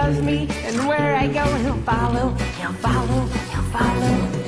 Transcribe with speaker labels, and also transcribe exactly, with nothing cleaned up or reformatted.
Speaker 1: loves me, and where I go, he'll follow, he'll follow, he'll follow.